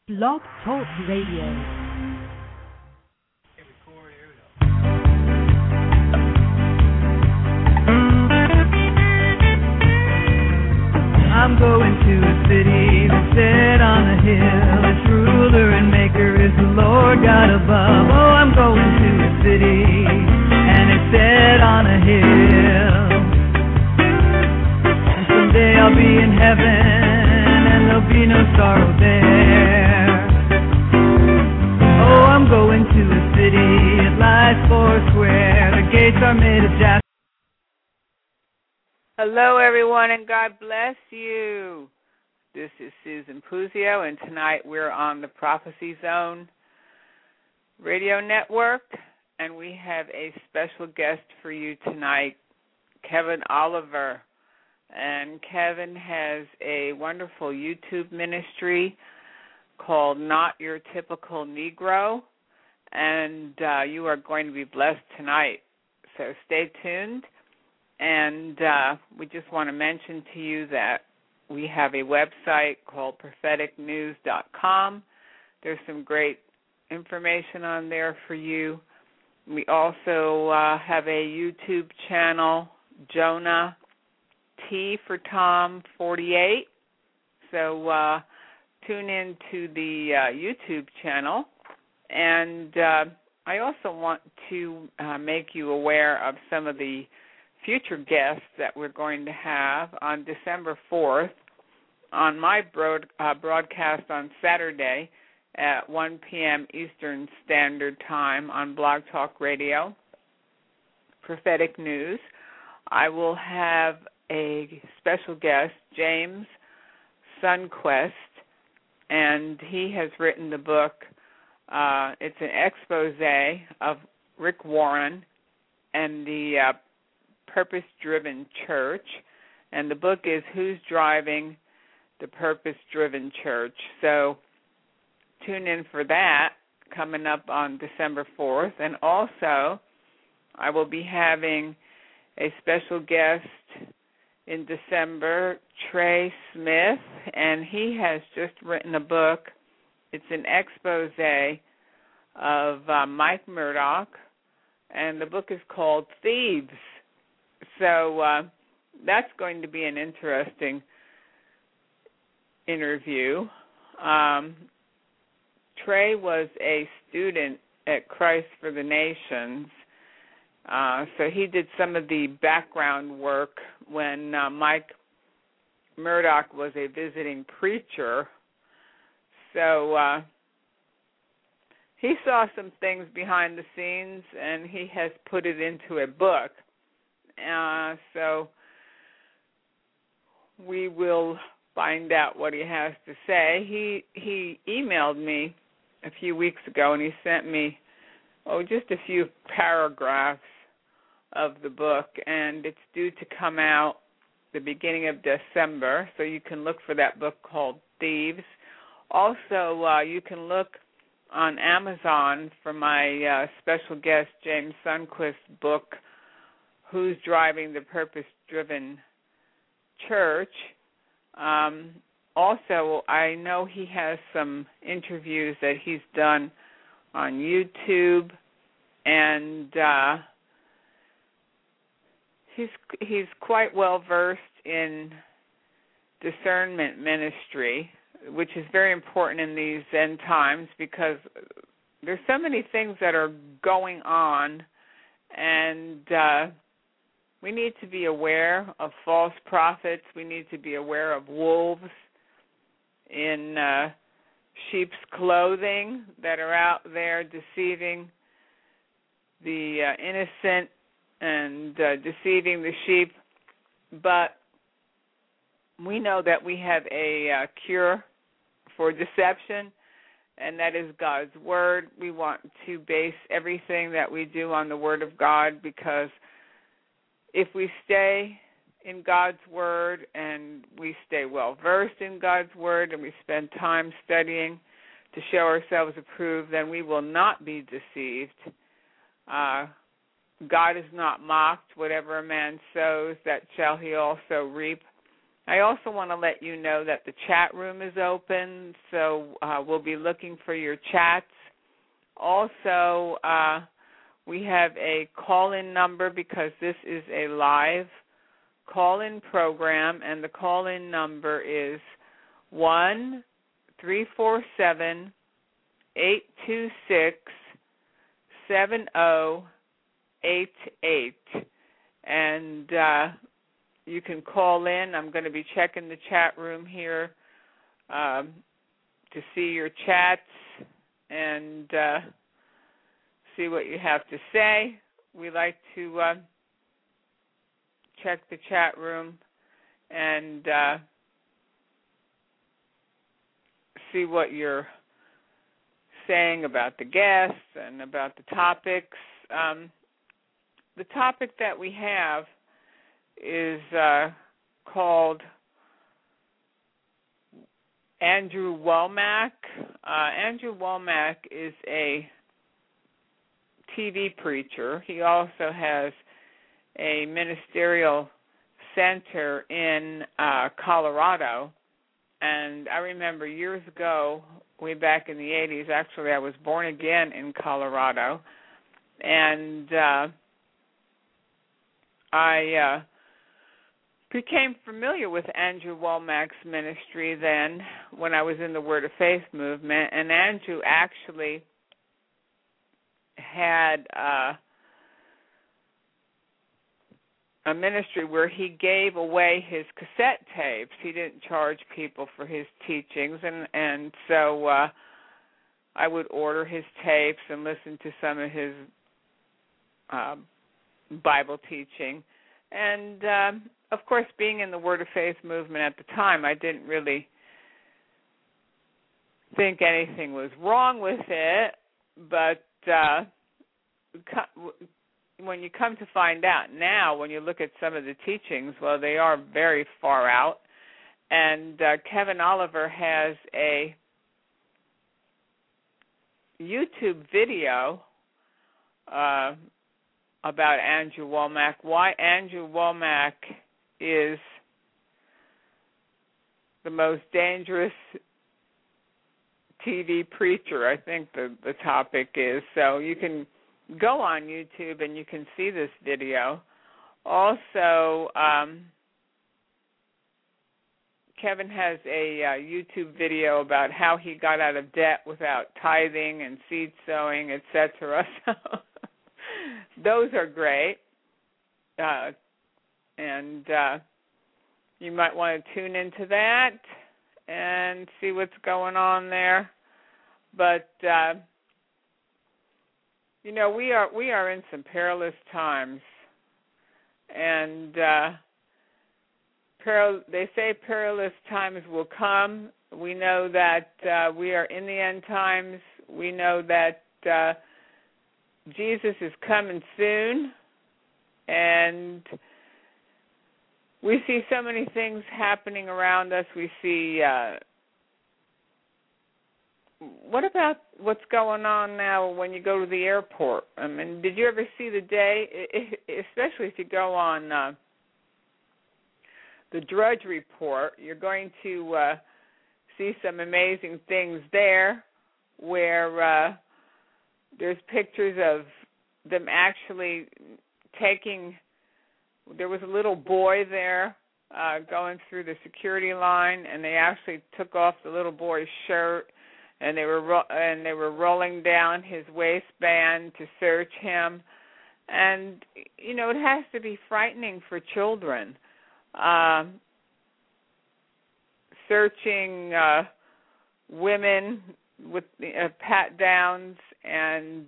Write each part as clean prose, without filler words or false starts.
Blog Talk Radio. I'm going to a city that's set on a hill. Its ruler and maker is the Lord God above. Oh, I'm going to a city, and it's set on a hill. And someday I'll be in heaven, and there'll be no sorrow there. Oh, I'm going to a city, it lies four square. The gates are made of jasper. Hello, everyone, and God bless you. This is Susan Puzio, and tonight we're on the Prophecy Zone radio network, and we have a special guest for you tonight, Kevin Oliver. And Kevin has a wonderful YouTube ministry called Not Your Typical Negro, and you are going to be blessed tonight. So stay tuned. And we just want to mention to you that we have a website called propheticnews.com. There's some great information on there for you. We also have a YouTube channel, Jonah T for Tom 48. So tune in to the YouTube channel. And I also want to make you aware of some of the future guests that we're going to have on December 4th on my broadcast on Saturday at 1 p.m. Eastern Standard Time on Blog Talk Radio, Prophetic News. I will have a special guest, James Sundquist, and he has written the book. It's an expose of Rick Warren and the Purpose-Driven Church, and the book is Who's Driving the Purpose-Driven Church. So tune in for that coming up on December 4th. And also, I will be having a special guest in December, Trey Smith, and he has just written a book. It's an expose of Mike Murdoch, and the book is called Thieves. So that's going to be an interesting interview. Trey was a student at Christ for the Nations, so he did some of the background work when Mike Murdoch was a visiting preacher. So he saw some things behind the scenes, and he has put it into a book. So we will find out what he has to say. He emailed me a few weeks ago, and he sent me just a few paragraphs of the book, and it's due to come out the beginning of December, so you can look for that book called Thieves. Also, you can look on Amazon for my special guest James Sundquist's book, Who's Driving the Purpose-Driven Church. Also, I know he has some interviews that he's done on YouTube, and he's quite well versed in discernment ministry, which is very important in these end times because there's so many things that are going on, and we need to be aware of false prophets. We need to be aware of wolves in sheep's clothing that are out there deceiving the innocent and deceiving the sheep. But we know that we have a cure for deception, and that is God's Word. We want to base everything that we do on the Word of God, because if we stay in God's Word and we stay well-versed in God's Word and we spend time studying to show ourselves approved, then we will not be deceived. God is not mocked. Whatever a man sows, that shall he also reap. I also want to let you know that the chat room is open, so we'll be looking for your chats. Also, we have a call-in number because this is a live call-in program, and the call-in number is 1-347-826-7088. And you can call in. I'm going to be checking the chat room here to see your chats and see what you have to say. We like to check the chat room and see what you're saying about the guests and about the topics. The topic that we have is called Andrew Wommack. Andrew Wommack is a TV preacher. He also has a ministerial center in Colorado. And I remember years ago, way back in the 80s, actually I was born again in Colorado. And I became familiar with Andrew Wommack's ministry then when I was in the Word of Faith movement. And Andrew actually had a ministry where he gave away his cassette tapes. He didn't charge people for his teachings, and so I would order his tapes and listen to some of his Bible teaching. And, of course, being in the Word of Faith movement at the time, I didn't really think anything was wrong with it, but when you come to find out now, when you look at some of the teachings, well, they are very far out. And Kevin Oliver has a YouTube video about Andrew Wommack, why Andrew Wommack is the most dangerous TV preacher, I think the topic is. So you can go on YouTube and you can see this video. Also, Kevin has a YouTube video about how he got out of debt without tithing and seed sowing, etc. So those are great. And you might want to tune into that and see what's going on there. But you know, we are in some perilous times, and they say perilous times will come. We know that we are in the end times. We know that Jesus is coming soon, and we see so many things happening around us. We see what about what's going on now when you go to the airport? I mean, did you ever see the day, especially if you go on the Drudge Report, you're going to see some amazing things there where there's pictures of them actually taking, there was a little boy there going through the security line, and they actually took off the little boy's shirt, and they were rolling down his waistband to search him. And, you know, it has to be frightening for children. Searching women with pat-downs and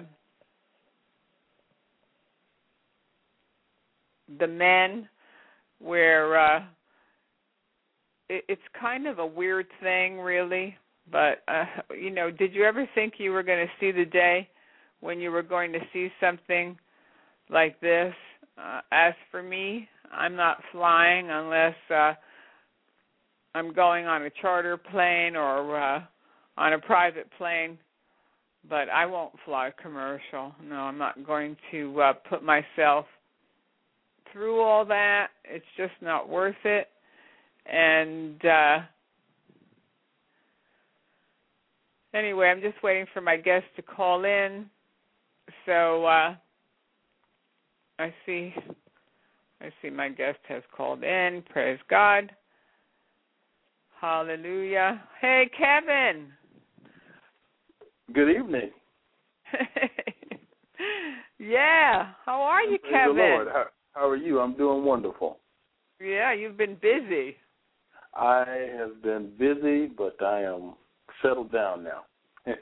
the men, where it's kind of a weird thing, really. But, you know, did you ever think you were going to see the day when you were going to see something like this? As for me, I'm not flying unless I'm going on a charter plane or on a private plane. But I won't fly commercial. No, I'm not going to put myself through all that. It's just not worth it. And anyway, I'm just waiting for my guest to call in. So I see my guest has called in. Praise God. Hallelujah. Hey, Kevin. Good evening. Yeah. How are you, Praise Kevin? the Lord. How are you? I'm doing wonderful. Yeah, you've been busy. I have been busy, but I am settled down now. And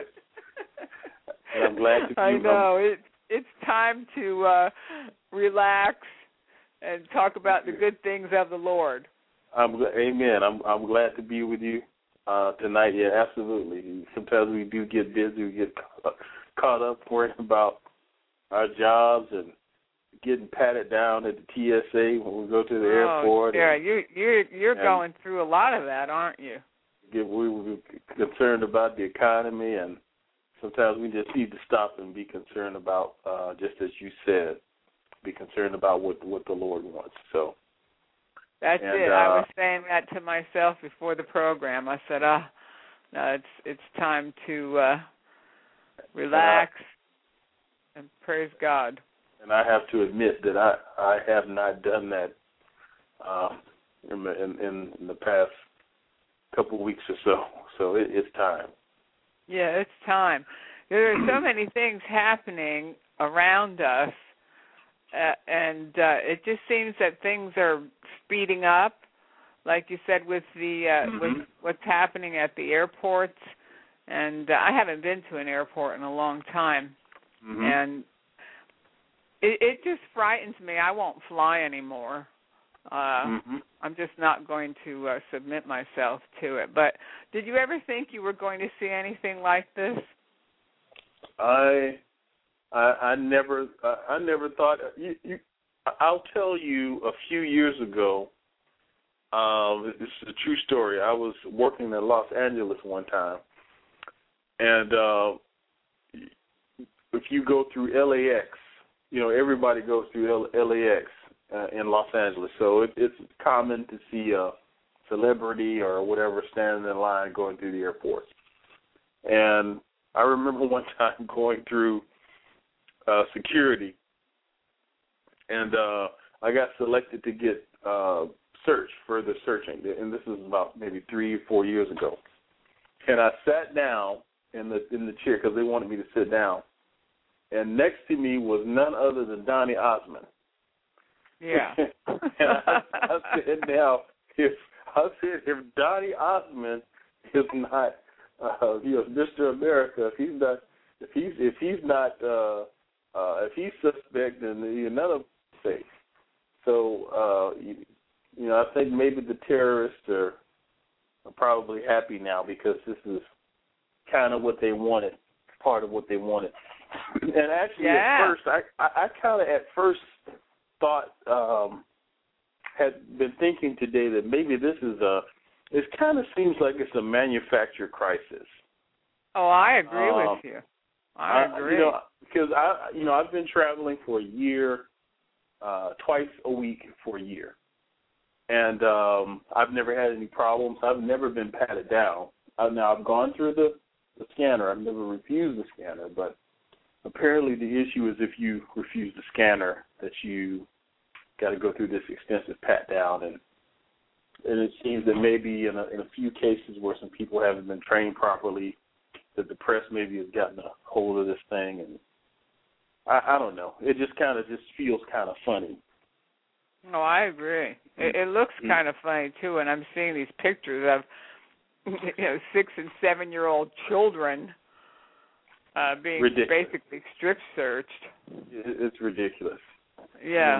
I'm glad to be. I know. It's time to relax and talk about the good things of the Lord. Amen. I'm glad to be with you tonight. Yeah, absolutely. Sometimes we do get busy. We get caught up worrying about our jobs and getting patted down at the TSA when we go to the airport. Yeah, you're going through a lot of that, aren't you? We were concerned about the economy, and sometimes we just need to stop and be concerned about, just as you said, be concerned about what the Lord wants. So that's it. I was saying that to myself before the program. I said, no, it's time to relax and praise God. And I have to admit that I have not done that in the past couple of weeks or so. So it's time. Yeah, it's time. There are so many things happening around us, and it just seems that things are speeding up, like you said, with the with what's happening at the airports. And I haven't been to an airport in a long time, and it just frightens me. I won't fly anymore. I'm just not going to submit myself to it. But did you ever think you were going to see anything like this? I never thought. I'll tell you, a few years ago, this is a true story. I was working in Los Angeles one time, and if you go through LAX, everybody goes through LAX in Los Angeles, so it's common to see a celebrity or whatever standing in line going through the airport. And I remember one time going through security, and I got selected to get further searching, and this was about maybe 3 or 4 years ago. And I sat down in the chair because they wanted me to sit down, and next to me was none other than Donny Osmond. Yeah. And I said, now, if Donny Osmond is not, Mr. America, if he's suspect, then none of them are safe. So, I think maybe the terrorists are probably happy now because this is kind of what they wanted, part of what they wanted. And actually, at first, I kind of at first thought, had been thinking today that maybe this is it kind of seems like it's a manufactured crisis. Oh, I agree with you. I agree. Because I've been traveling for a year, twice a week for a year. And I've never had any problems. I've never been patted down. Now, I've gone through the scanner. I've never refused the scanner, but apparently the issue is if you refuse the scanner that you got to go through this extensive pat down, and it seems that maybe in a few cases where some people haven't been trained properly, that the press maybe has gotten a hold of this thing, and I don't know. It just feels kind of funny. No, I agree. It looks kind of funny too, and I'm seeing these pictures of 6 and 7 year old children being ridiculous. Basically strip searched. It's ridiculous. Yeah.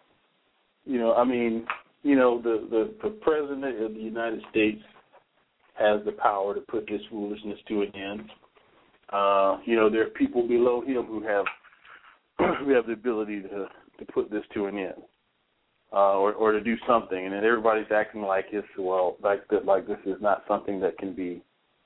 And the president of the United States has the power to put this foolishness to an end. There are people below him who have the ability to put this to an end, or to do something, and then everybody's acting like this is not something that can be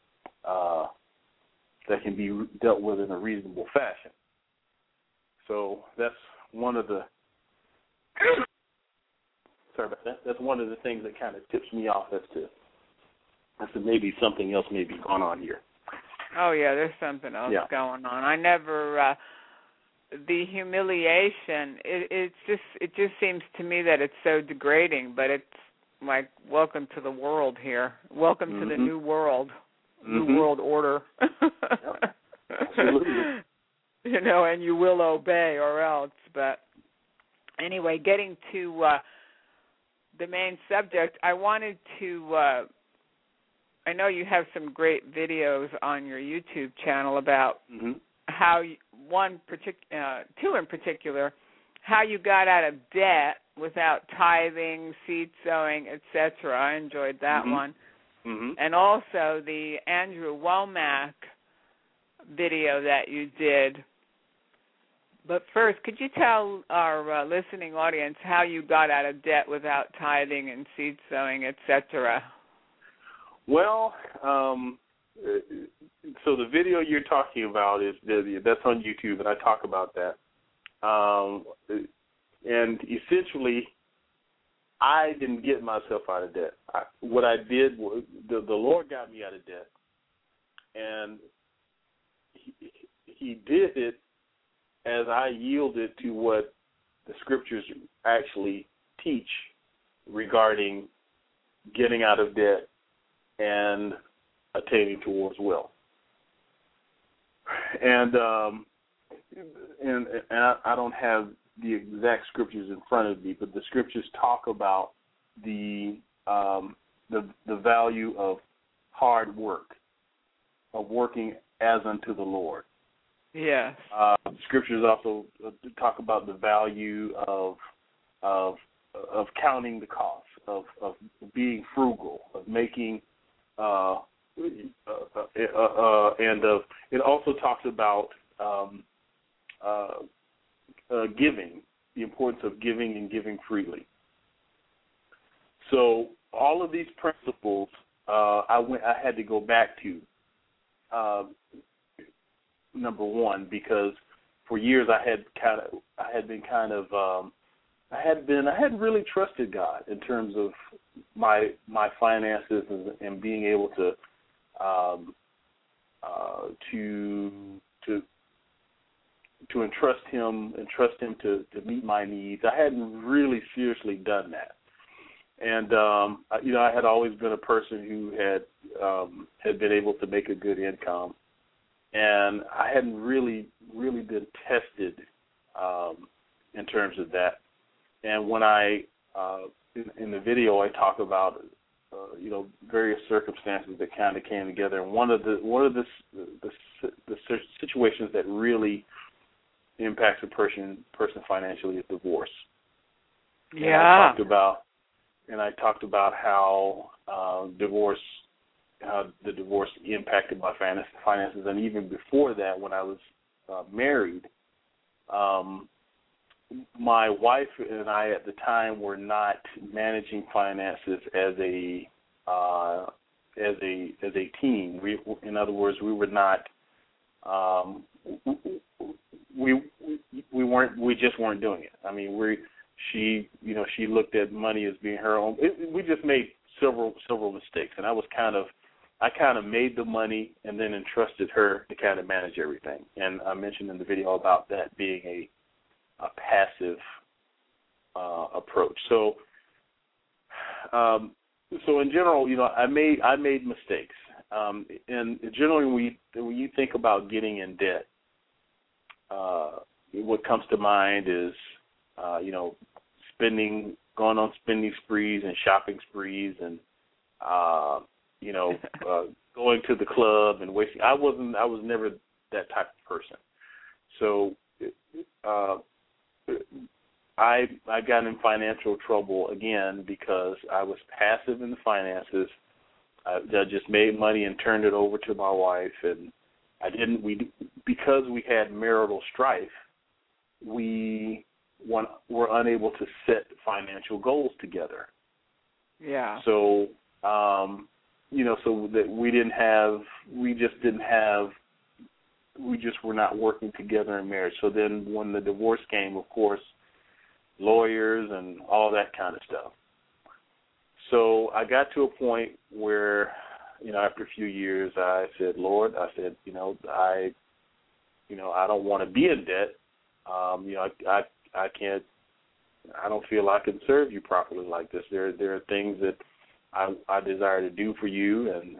dealt with in a reasonable fashion. So that's one of the sorry about that. That's one of the things that kind of tips me off as to maybe something else may be going on here. Oh yeah, there's something else going on. I never the humiliation. It just seems to me that it's so degrading. But it's like, welcome to the world here. Welcome to the new world, new world order. Yep. Absolutely. You know, and you will obey or else. But anyway, getting to the main subject, I wanted to. I know you have some great videos on your YouTube channel about how two in particular, how you got out of debt without tithing, seed sowing, etc. I enjoyed that one. And also the Andrew Womack video that you did. But first, could you tell our listening audience how you got out of debt without tithing and seed sowing, etc.? Well, so the video you're talking about that's on YouTube, and I talk about that. And essentially, I didn't get myself out of debt. What I did was the Lord got me out of debt, and He did it as I yielded to what the Scriptures actually teach regarding getting out of debt and attaining towards will. And I don't have the exact Scriptures in front of me, but the Scriptures talk about the value of hard work, of working as unto the Lord. Yes. Scriptures also talk about the value of counting the cost, of being frugal, of making it also talks about giving, the importance of giving and giving freely. So all of these principles, I had to go back to. Number one, because for years I hadn't really trusted God in terms of my finances and being able to entrust Him to meet my needs. I hadn't really seriously done that, and I had always been a person who had been able to make a good income, and I hadn't really been tested in terms of that. And when I in the video I talk about various circumstances that kind of came together, and one of the situations that really impacts a person financially is divorce. Yeah. And I talked about how the divorce impacted my finances, and even before that, when I was married, my wife and I at the time were not managing finances as a team. In other words, we were not. We just weren't doing it. I mean, she looked at money as being her own. We just made several mistakes, and I kind of made the money and then entrusted her to kind of manage everything. And I mentioned in the video about that being a passive approach. So in general, I made mistakes. And generally, when you think about getting in debt, what comes to mind is, going on spending sprees and shopping sprees, and going to the club and wasting. I was never that type of person. So I got in financial trouble again because I was passive in the finances. I just made money and turned it over to my wife, and because we had marital strife, we were unable to set financial goals together. Yeah. So so that we just were not working together in marriage. So then when the divorce came, of course, lawyers and all that kind of stuff. So I got to a point where, after a few years, I said, Lord, I don't want to be in debt. I can't. I don't feel I can serve you properly like this. There are things that I desire to do for you, and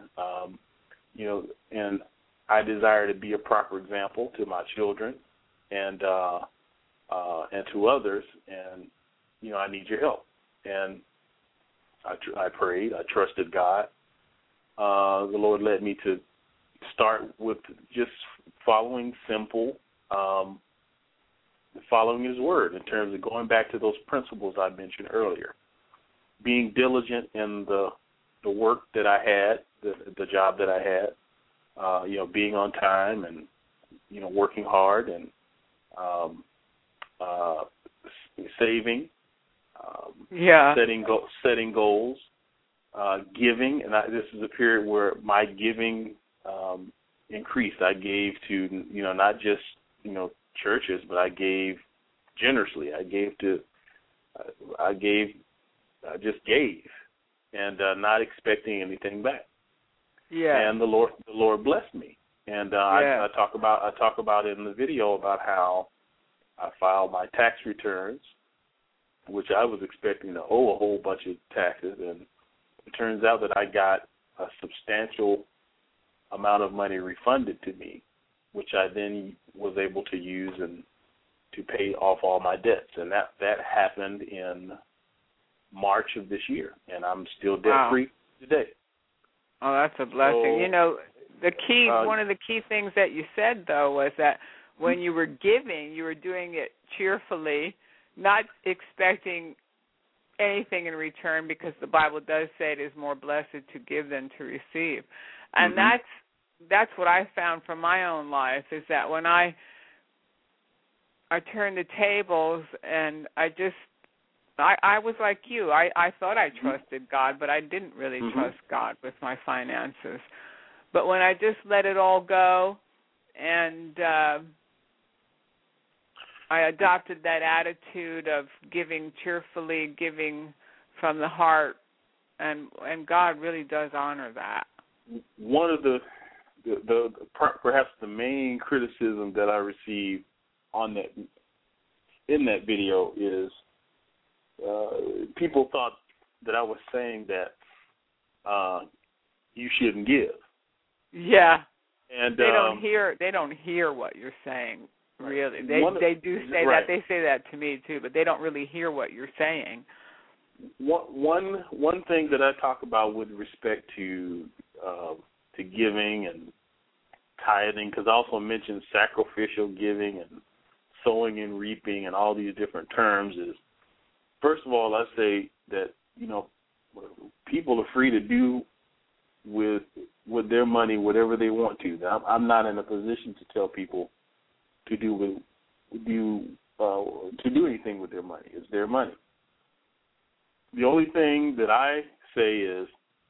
and I desire to be a proper example to my children, and to others, and I need your help. And I prayed. I trusted God. The Lord led me to start with just following simple. Following His Word in terms of going back to those principles I mentioned earlier, being diligent in the work that I had, the job that I had, being on time and working hard and saving, setting goals, giving, and this is a period where my giving increased. I gave to not just churches, but I gave generously. I just gave, and not expecting anything back. Yeah. And the Lord blessed me. And I talk about in the video about how I filed my tax returns, which I was expecting to owe a whole bunch of taxes, and it turns out that I got a substantial amount of money refunded to me, which I then was able to use and to pay off all my debts. And that happened in March of this year, and I'm still debt-free today. Oh, that's a blessing. So, the key, one of the key things that you said, though, was that when you were giving, you were doing it cheerfully, not expecting anything in return, because the Bible does say it is more blessed to give than to receive. And that's what I found from my own life, is that when I turned the tables, and I was like you. I thought I trusted God, but I didn't really trust God with my finances. But when I just let it all go, and I adopted that attitude of giving cheerfully, giving from the heart, and God really does honor that. One of the perhaps the main criticism that I received in that video is people thought that I was saying that you shouldn't give. Yeah, and they don't hear what you're saying. Really, they do say that. They say that to me too, but they don't really hear what you're saying. One thing that I talk about with respect to giving and tithing, because I also mentioned sacrificial giving and sowing and reaping and all these different terms, is, first of all, I say that people are free to do with their money whatever they want to. Now, I'm not in a position to tell people to do anything with their money. It's their money. The only thing that I say is,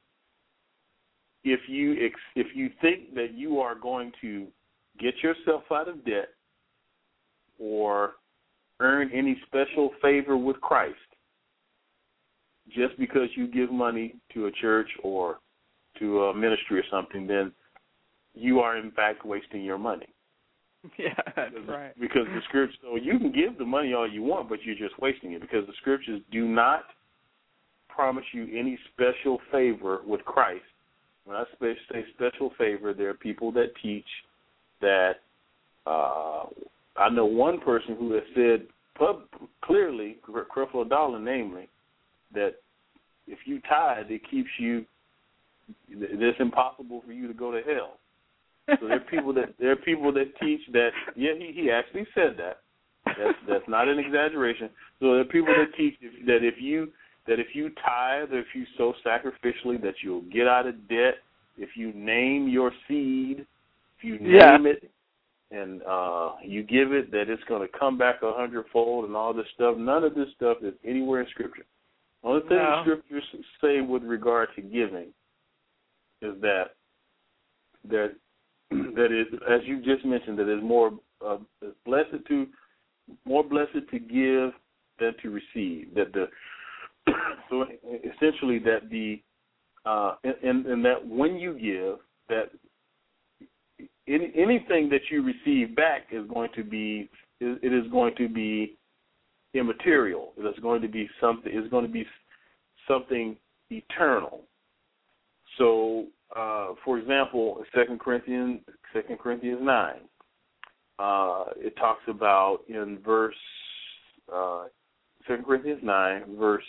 if you think that you are going to get yourself out of debt or earn any special favor with Christ just because you give money to a church or to a ministry or something, then you are in fact wasting your money. Yeah, that's right. Because the scriptures, so you can give the money all you want, but you're just wasting it, because the scriptures do not promise you any special favor with Christ. When I say special favor, there are people that teach that, I know one person who has said clearly, Creflo Dollar namely, that if you tithe, it keeps you, it's impossible for you to go to hell. So there are people that teach that. Yeah, he actually said that. That's not an exaggeration. So there are people that teach that if you tithe, or if you sow sacrificially, that you'll get out of debt. If you name your seed, if you name it, and you give it, that it's going to come back 100-fold and all this stuff. None of this stuff is anywhere in Scripture. The only thing the Scriptures say with regard to giving is that is, as you just mentioned, that is more blessed to give than to receive. That So essentially, that and that when you give, that anything that you receive back is going to be immaterial. It is going to be something. It's going to be something eternal. So, for example, 2 Corinthians 9. It talks about in verse 2 Corinthians 9, verse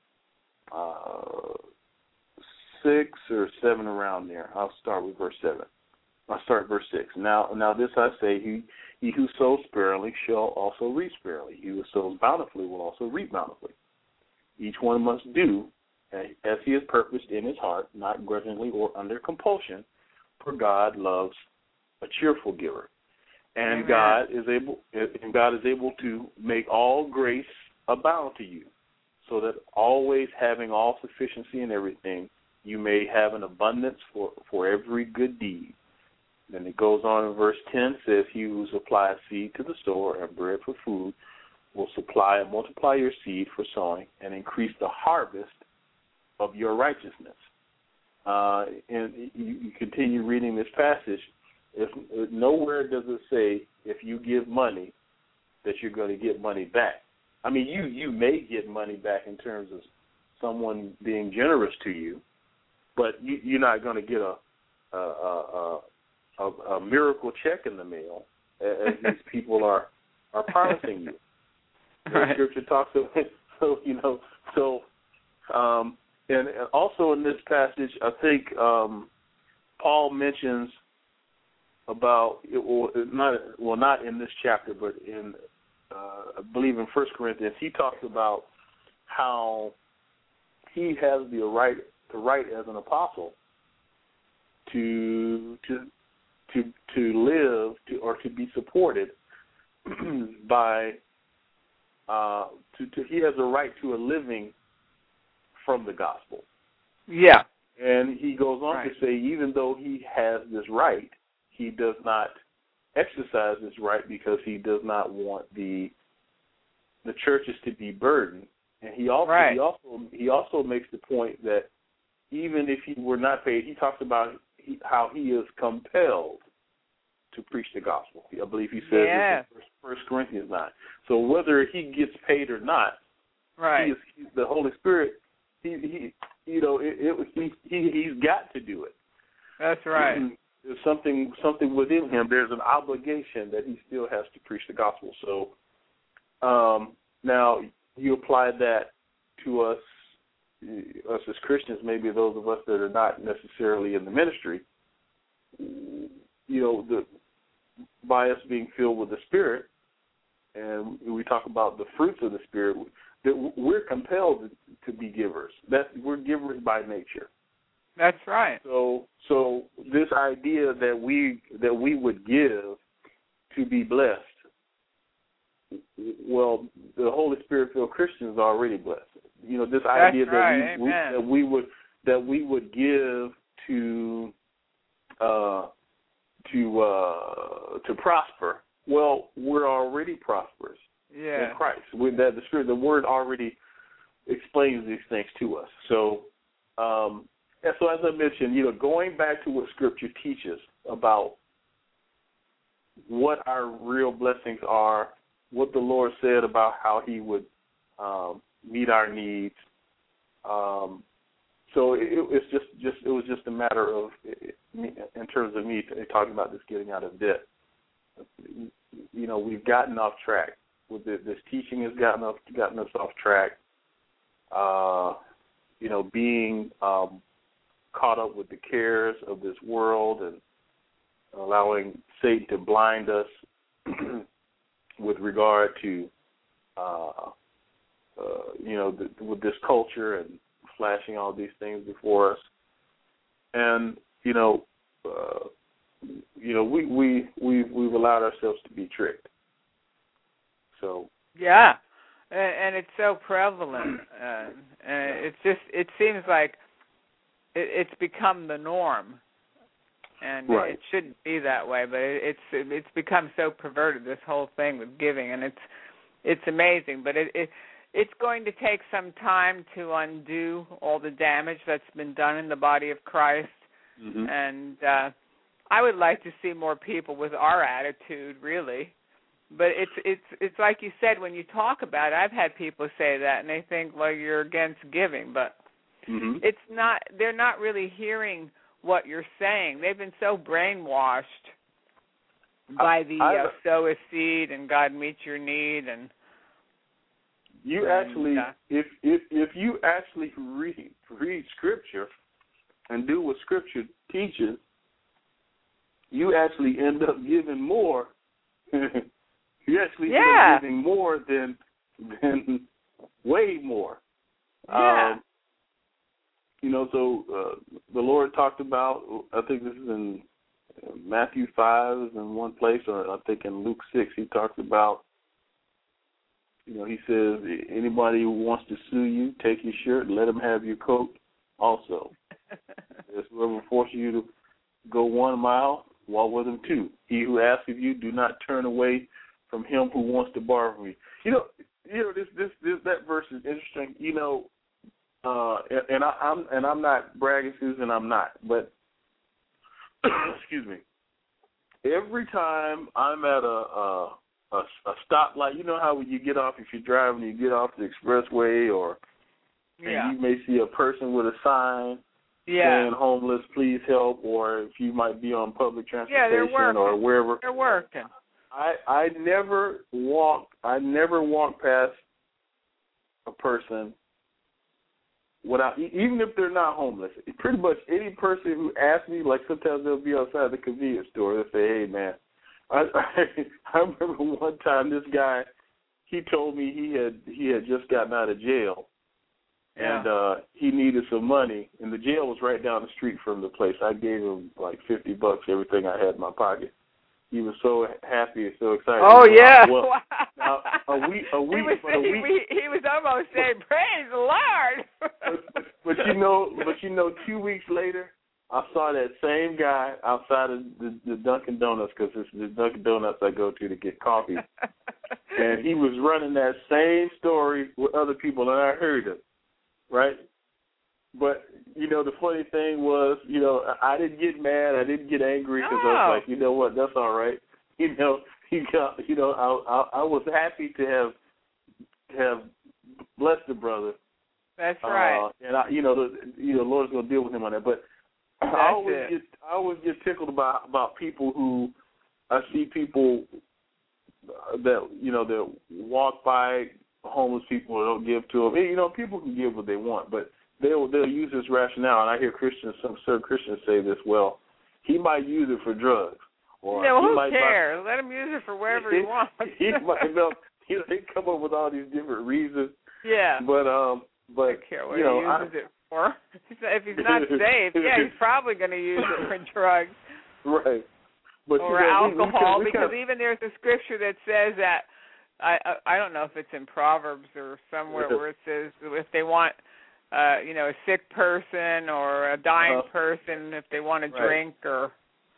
6 or 7, around there. I'll start with verse 7. I'll start verse 6. Now this I say, he who sows sparingly shall also reap sparingly. He who sows bountifully will also reap bountifully. Each one must do as he has purposed in his heart, not grudgingly or under compulsion, for God loves a cheerful giver. And God is able to make all grace abound to you, so that always having all sufficiency in everything, you may have an abundance for every good deed. Then it goes on in verse 10, says, he who supplies seed to the sower and bread for food will supply and multiply your seed for sowing and increase the harvest of your righteousness. And you continue reading this passage. If nowhere does it say if you give money that you're going to get money back. I mean, you may get money back in terms of someone being generous to you, but you're not going to get a miracle check in the mail as these people are promising you. Right. The scripture talks about, and also in this passage, I think Paul mentions about not in this chapter, but in I believe in 1 Corinthians, he talks about how he has the right as an apostle to live or to be supported by he has a right to a living from the gospel. Yeah. And he goes on to say, even though he has this right, he does not exercise this right because he does not want the churches to be burdened. And he also makes the point that even if he were not paid, he talks about how he is compelled to preach the gospel. I believe he says in 1 Corinthians 9. So whether he gets paid or not, the Holy Spirit, he's got to do it. That's right. There's something within him. There's an obligation that he still has to preach the gospel. So now you apply that to us as Christians, maybe those of us that are not necessarily in the ministry, by us being filled with the Spirit, and we talk about the fruits of the Spirit, that we're compelled to be givers. We're givers by nature. That's right. So this idea that we would give to be blessed, well, the Holy Spirit-filled Christians are already blessed. This idea that we would give to prosper. Well, we're already prosperous in Christ. With that, the Word already explains these things to us. So, as I mentioned, going back to what Scripture teaches about what our real blessings are, what the Lord said about how He would meet our needs. So it was just a matter of, in terms of me talking about this getting out of debt. We've gotten off track with this teaching has gotten us off track. Being caught up with the cares of this world and allowing Satan to blind us with regard to with this culture and flashing all these things before us, and we've allowed ourselves to be tricked. So and it's so prevalent, and it seems like it's become the norm, and it shouldn't be that way, but it's become so perverted, this whole thing with giving, and it's amazing, but it's going to take some time to undo all the damage that's been done in the body of Christ. Mm-hmm. And I would like to see more people with our attitude, really. But it's like you said, when you talk about it, I've had people say that, and they think, well, you're against giving. But Mm-hmm. it's not. They're not really hearing what you're saying. They've been so brainwashed by the sow a seed and God meet your need. And you actually, if you actually read Scripture and do what Scripture teaches, you actually end up giving more. You actually end up giving more than way more. Yeah. So the Lord talked about, I think this is in Matthew 5 in one place, or I think in Luke 6, he talks about, he says, anybody who wants to sue you, take your shirt and let him have your coat also. If whoever forces you to go 1 mile, walk with him 2. He who asks of you, do not turn away from him who wants to borrow from you. That verse is interesting. And I'm not bragging, Susan. I'm not. But excuse me. Every time I'm at a stoplight, you know how when you get off, if you're driving, you get off the expressway, and you may see a person with a sign saying "homeless, please help," or if you might be on public transportation or wherever. They're working. I never walk past a person without, even if they're not homeless. Pretty much any person who asks me, like sometimes they'll be outside the convenience store, they'll say, "Hey man," I remember one time this guy, he told me he had just gotten out of jail, and he needed some money, and the jail was right down the street from the place. I gave him like $50, everything I had in my pocket. He was so happy and so excited. Oh yeah! Well, wow. Now, a week. He was almost saying, "Praise the Lord." but 2 weeks later, I saw that same guy outside of the Dunkin' Donuts, because it's the Dunkin' Donuts I go to get coffee, and he was running that same story with other people, and I heard him, right? But the funny thing was, I didn't get mad, I didn't get angry, because I was like, you know what, that's all right. He got, I was happy to have blessed the brother. That's right. And the Lord's going to deal with him on that. But I always get tickled about people who, I see people that that walk by homeless people or don't give to them. People can give what they want, but they'll use this rationale, and I hear certain Christians say this. Well, he might use it for drugs, or who cares? Let him use it for wherever he wants. They come up with all these different reasons. Yeah. But I don't care what he uses it for. If he's not saved, he's probably going to use it for drugs. Right. But or alcohol, because even there's a scripture that says that. I don't know if it's in Proverbs or somewhere where it says if they want. A sick person or a dying person, if they want to drink, or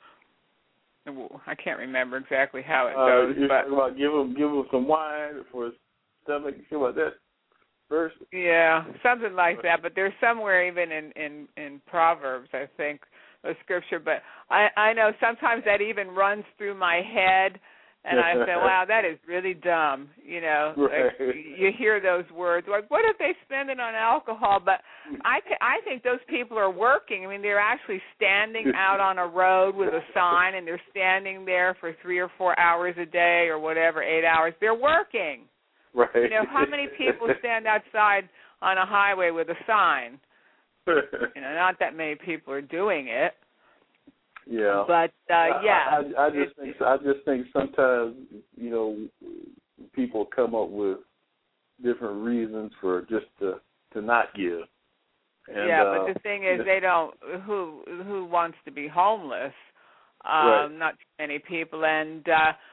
I can't remember exactly how it goes. You're but talking about give them some wine for his stomach, something like that. First. Yeah, something like that. But there's somewhere even in Proverbs, I think, a scripture. But I know sometimes that even runs through my head. And I say, wow, that is really dumb. Right. Like you hear those words, like, what if they spend it on alcohol? But I think those people are working. I mean, they're actually standing out on a road with a sign, and they're standing there for 3 or 4 hours a day or whatever, 8 hours. They're working. Right. How many people stand outside on a highway with a sign? Not that many people are doing it. Yeah, but I just think sometimes people come up with different reasons for just to not give. And, but the thing is, they don't. Who wants to be homeless? Right. Not many people, and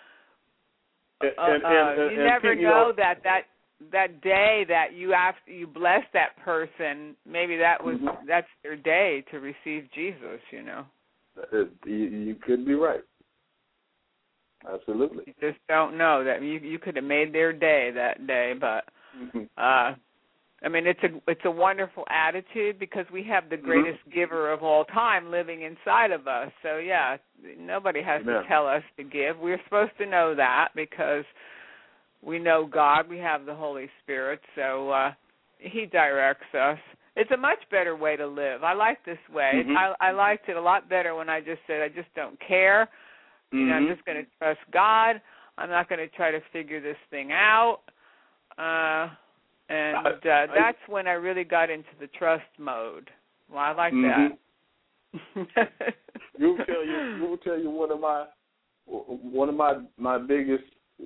you never know that day that you bless that person. Maybe that's their day to receive Jesus. You could be right. Absolutely. You just don't know that you could have made their day that day, but I mean, it's a wonderful attitude because we have the greatest giver of all time living inside of us. So, yeah, nobody has to tell us to give. We're supposed to know that because we know God. We have the Holy Spirit, so He directs us. It's a much better way to live. I like this way. I liked it a lot better when I just said I just don't care. You know, I'm just going to trust God. I'm not going to try to figure this thing out. That's when I really got into the trust mode. Well, I like that. We will tell you one of my biggest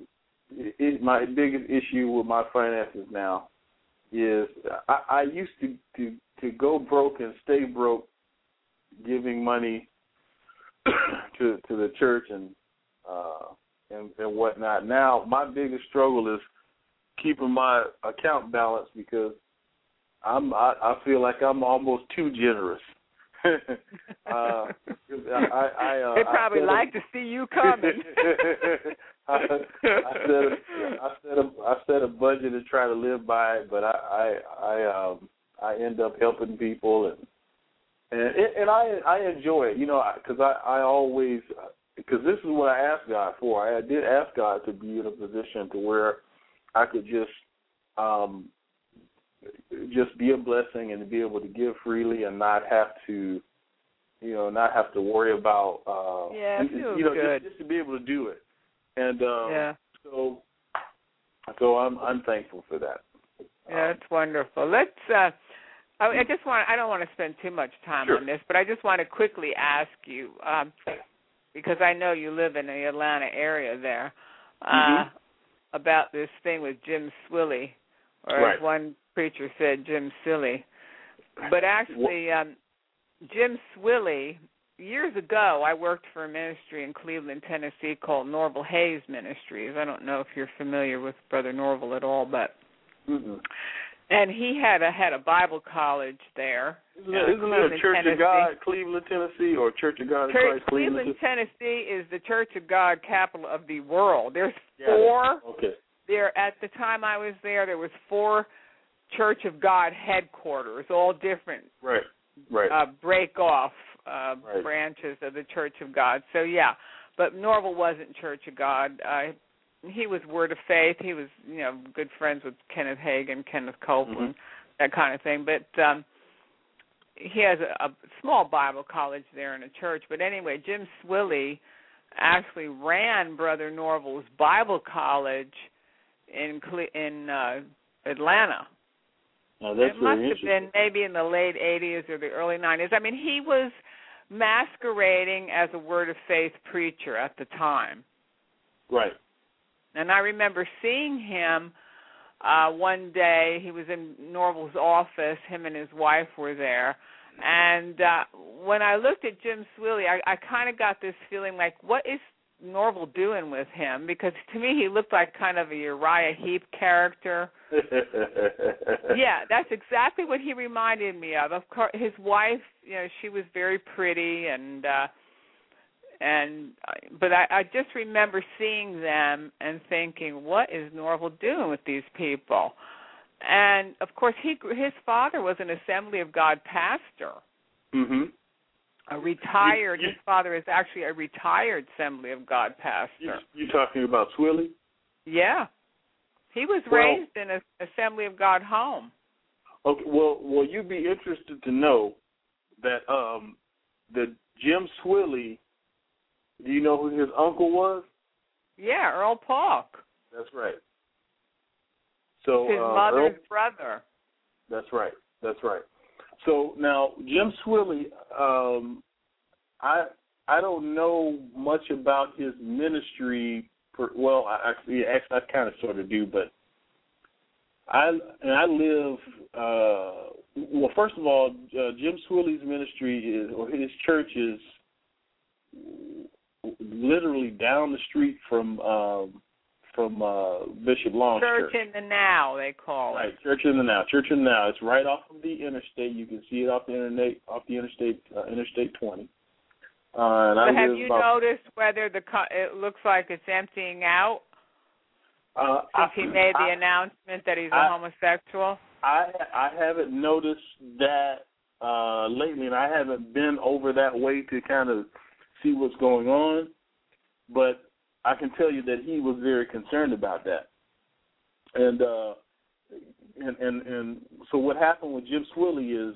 issue with my finances now is I used to go broke and stay broke, giving money to the church and whatnot. Now my biggest struggle is keeping my account balance because I feel like I'm almost too generous. They probably like to see you coming. I set a budget to try to live by it, but I end up helping people and I enjoy it, you know, because I always, because this is what I asked God for. I did ask God to be in a position to where I could just be a blessing and to be able to give freely and not have to, you know, not have to worry about, it feels good. Just to be able to do it. And so I'm thankful for that. Yeah, it's wonderful. Let's. I don't want to spend too much time on this, but I just want to quickly ask you because I know you live in the Atlanta area there. About this thing with Jim Swilley, or as one preacher said, Jim Silly. But actually, Jim Swilley, years ago, I worked for a ministry in Cleveland, Tennessee called Norval Hayes Ministries. I don't know if you're familiar with Brother Norval at all, but and he had a Bible college there. Isn't that a Church of God, Cleveland, Tennessee, or Church of God in Christ, Cleveland, Tennessee is the Church of God capital of the world. There's four. Okay. There at the time I was there was 4 Church of God headquarters, all different. Break off branches of the Church of God. So yeah, but Norval wasn't Church of God. He was Word of Faith. He was, you know, good friends with Kenneth Hagin, Kenneth Copeland, that kind of thing. But he has a small Bible college there in a church. But anyway, Jim Swilley actually ran Brother Norval's Bible college in Atlanta. Oh, that's it must have been maybe in the late 80s or the early 90s. I mean, he was masquerading as a Word of Faith preacher at the time. Right. And I remember seeing him one day. He was in Norval's office. Him and his wife were there. And when I looked at Jim Swilley, I kind of got this feeling like, what is Norval doing with him? Because to me, he looked like kind of a Uriah Heep character. Yeah, that's exactly what he reminded me of. Of course, his wife, you know, she was very pretty, but I just remember seeing them and thinking, what is Norval doing with these people? And of course, his father was an Assembly of God pastor. A retired. His father is actually a retired Assembly of God pastor. You talking about Swilley? Yeah, he was raised in an Assembly of God home. Okay. Well, you'd be interested to know that the Jim Swilley. Do you know who his uncle was? Yeah, Earl Paulk. That's right. So his mother's brother. That's right. So now Jim Swilley, I don't know much about his ministry. Actually, I kind of sort of do, but I live. Well, first of all, Jim Swilley's ministry or his church is literally down the street from Bishop Long's church. Church in the Now, they call it. Right, Church in the Now. It's right off of the interstate. You can see it off the Interstate 20. Have you noticed whether it looks like it's emptying out? Since he made the announcement that he's a homosexual? I haven't noticed that lately, and I haven't been over that way to kind of see what's going on. But I can tell you that he was very concerned about that. And so what happened with Jim Swilley is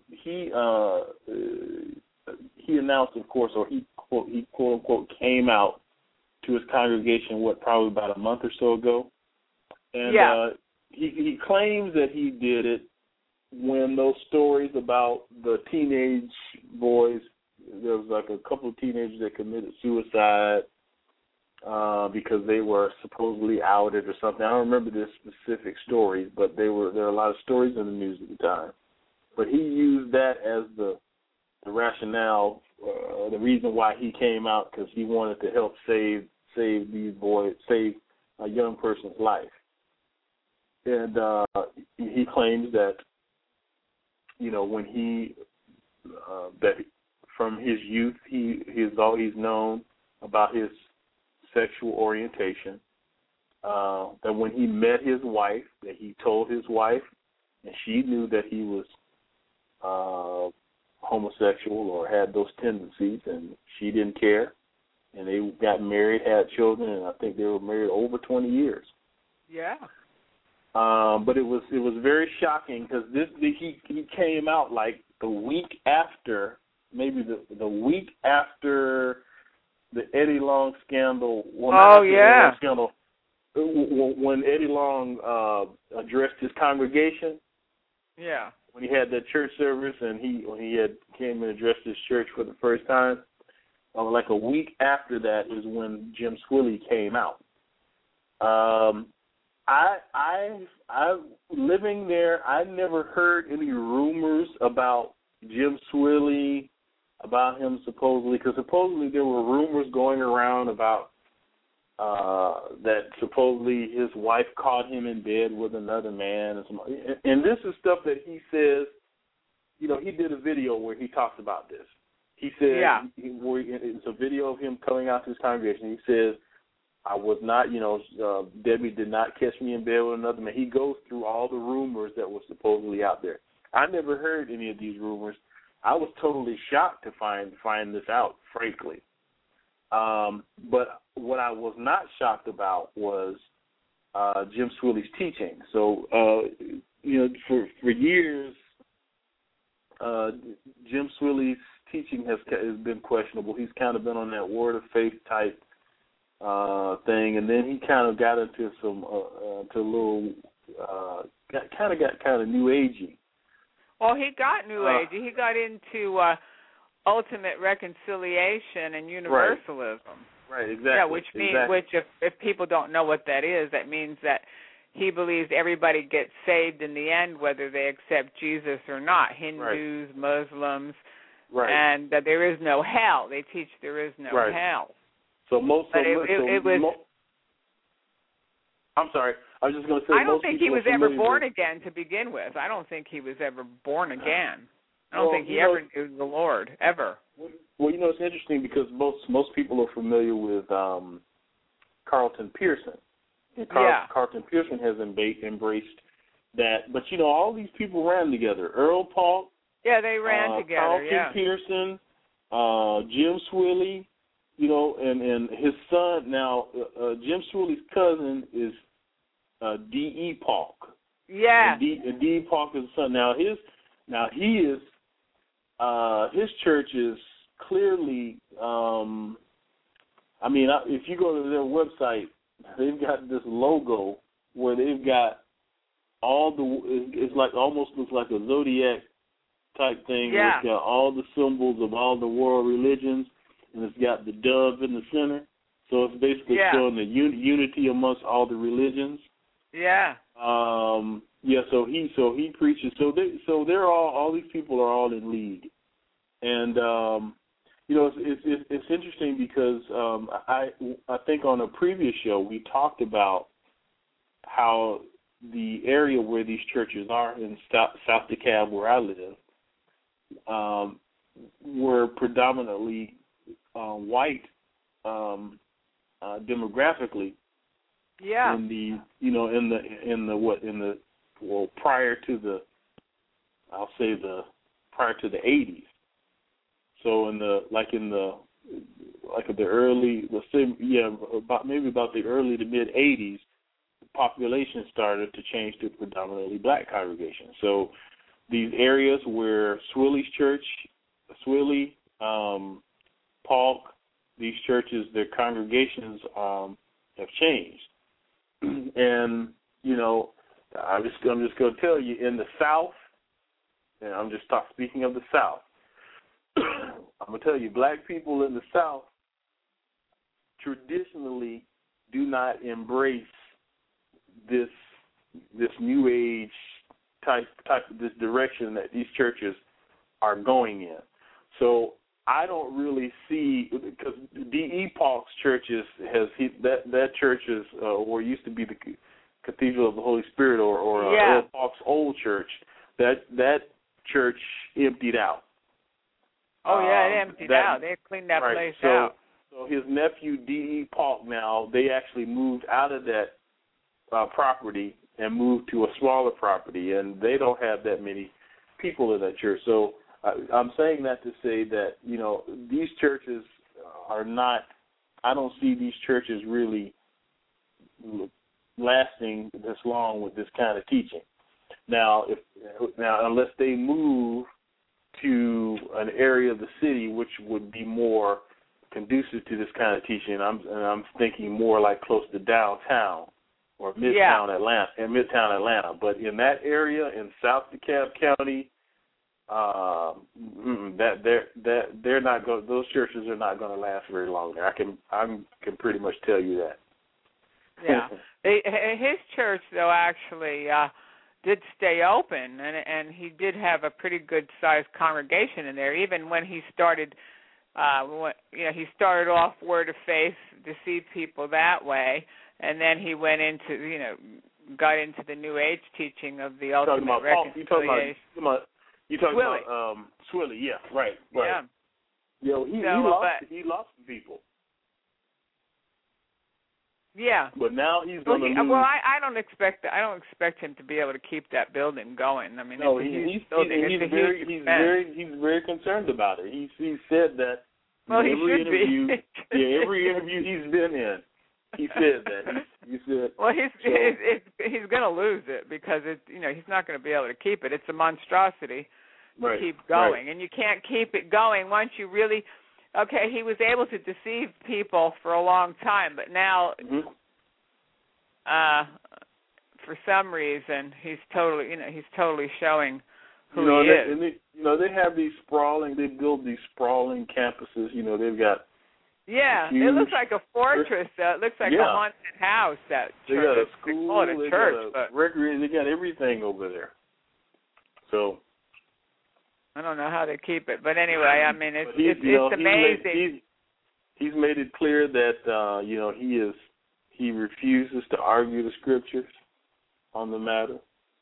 he announced, of course, or he quote unquote came out to his congregation probably about a month or so ago, and he claims that he did it when those stories about the teenage boys. There was like a couple of teenagers that committed suicide because they were supposedly outed or something. I don't remember the specific stories, but there were a lot of stories in the news at the time. But he used that as the rationale, the reason why he came out, because he wanted to help save these boys, save a young person's life. And he claims that, when that from his youth, he's always known about his sexual orientation, that when he met his wife, that he told his wife, and she knew that he was homosexual or had those tendencies, and she didn't care. And they got married, had children, and I think they were married over 20 years. Yeah. But it was very shocking because he came out like the week after, maybe the week after the Eddie Long scandal. Scandal, when Eddie Long addressed his congregation. Yeah. When he had that church service and when he came and addressed his church for the first time, like a week after that is when Jim Swilley came out. I living there, I never heard any rumors about Jim Swilley, about him supposedly, because supposedly there were rumors going around about that supposedly his wife caught him in bed with another man. And this is stuff that he says, he did a video where he talks about this. He said, it's a video of him coming out to his congregation. He says, I was not, Debbie did not catch me in bed with another man. He goes through all the rumors that were supposedly out there. I never heard any of these rumors. I was totally shocked to find this out, frankly. But what I was not shocked about was Jim Swilley's teaching. So, for years, Jim Swilley's teaching has been questionable. He's kind of been on that word of faith type thing, and then he kind of got into some to a little got new agey. Well, he got new agey. He got into ultimate reconciliation and universalism. Right, exactly. Yeah, which means, if people don't know what that is, that means that he believes everybody gets saved in the end, whether they accept Jesus or not. Hindus, Muslims, and that there is no hell. They teach there is no hell. So I'm sorry. I was just going to say. I don't think he was ever born again to begin with. I don't think he was ever born again. I don't think he ever knew the Lord, ever. Well, it's interesting because most people are familiar with Carlton Pearson. And Carlton Pearson has embraced that. But, all these people ran together. Earl Paulk. Yeah, they ran together, Carlton Pearson, Jim Swilley, and his son. Now, Jim Swilley's cousin is D.E. Paulk. Yeah. And D.E. Paulk is his son. His church is clearly, if you go to their website, they've got this logo where they've got it's like almost looks like a zodiac type thing. Yeah. It's got all the symbols of all the world religions, and it's got the dove in the center. So it's basically showing the unity amongst all the religions. Yeah. So he preaches. So they're all these people are all in league, and it's interesting because I think on a previous show we talked about how the area where these churches are in South DeKalb, where I live, were predominantly white demographically, Yeah. In the prior to the prior to the 80s. So the early, let's say, about the early to mid 80s, the population started to change to predominantly black congregations. So these areas where Swilley's church, Polk, these churches, their congregations have changed. And, I'm just going to tell you, in the South, and I'm just speaking of the South, I'm going to tell you, black people in the South traditionally do not embrace this new age type of this direction that these churches are going in. So I don't really see, because D.E. Polk's churches that church is or used to be the Cathedral of the Holy Spirit or Earl Polk's old church. That church emptied out. Oh yeah, it emptied out. They cleaned that place out. So his nephew D.E. Polk now, they actually moved out of that property and moved to a smaller property, and they don't have that many people in that church. So I'm saying that to say that, these churches are not, I don't see these churches really lasting this long with this kind of teaching. Now, unless they move to an area of the city which would be more conducive to this kind of teaching, I'm thinking more like close to downtown or Midtown Atlanta. But in that area in South DeKalb County, they're not going. Those churches are not going to last very long there. I can pretty much tell you that. Yeah, his church though actually did stay open, and he did have a pretty good sized congregation in there. Even when he started, he started off Word of Faith, deceived people that way, and then he went into, got into the New Age teaching of the ultimate reconciliation. You talking about Swilley? Yeah, right. Yeah. He lost people. Yeah. But now he's going to lose. Well, I don't expect him to be able to keep that building going. I mean, no, he's very concerned about it. He said that. Well, every interview he's been in, he said that. He said. Well, he's going to lose it because he's not going to be able to keep it. It's a monstrosity to keep going, and you can't keep it going once you really. Okay, he was able to deceive people for a long time, but now, for some reason, he's totally showing who he is. And they have they build these sprawling campuses. They've got. Yeah, it looks like a fortress. It looks like a haunted house. That church. They got a school. They call it a church, got they got everything over there. So. I don't know how they keep it, but anyway, I mean, it's amazing. He's made it clear that he refuses to argue the scriptures on the matter.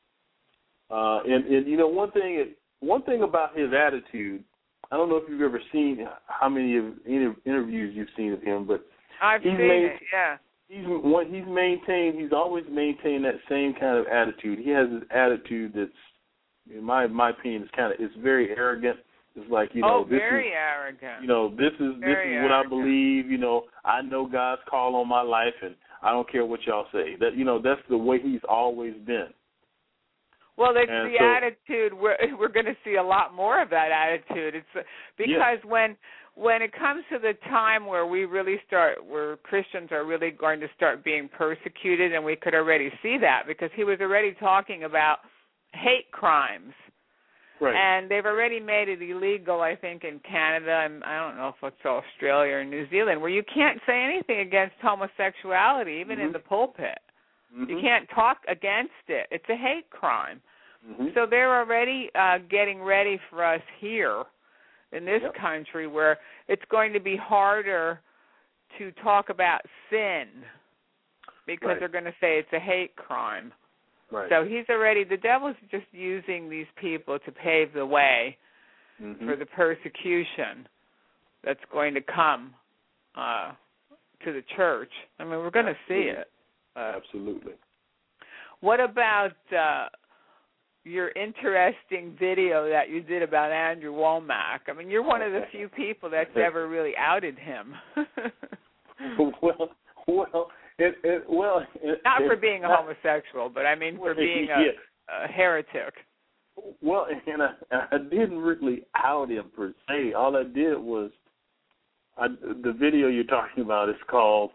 And one thing about his attitude, I don't know if you've ever seen how many interviews you've seen of him, but I've seen it. Yeah. He's always maintained that same kind of attitude. He has this attitude that's, in my opinion, it's very arrogant. It's like, very arrogant. This is what I believe. I know God's call on my life, and I don't care what y'all say. That that's the way he's always been. Well, it's the attitude. We're going to see a lot more of that attitude. It's because when it comes to the time where where Christians are really going to start being persecuted, and we could already see that because he was already talking about hate crimes. Right. And they've already made it illegal, I think, in Canada, and I don't know if it's Australia or New Zealand, where you can't say anything against homosexuality, even in the pulpit. Mm-hmm. You can't talk against it. It's a hate crime. Mm-hmm. So they're already getting ready for us here in this country where it's going to be harder to talk about sin because they're going to say it's a hate crime. Right. So the devil's just using these people to pave the way for the persecution that's going to come to the church. I mean, we're going to see it. Absolutely. What about your interesting video that you did about Andrew Womack? I mean, you're one of the few people that's ever really outed him. Not for being a homosexual, but I mean for being a heretic. Well, and I didn't really out him per se. All I did was, the video you're talking about is called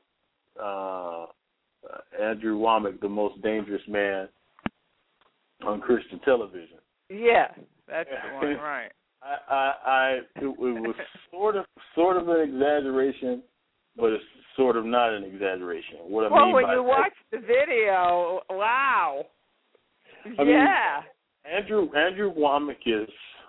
Andrew Womack, the Most Dangerous Man on Christian Television. Yeah, that's the one, right. It was sort of an exaggeration, but it's sort of not an exaggeration. What I mean when by you watch the video, wow. I mean, Andrew Womack is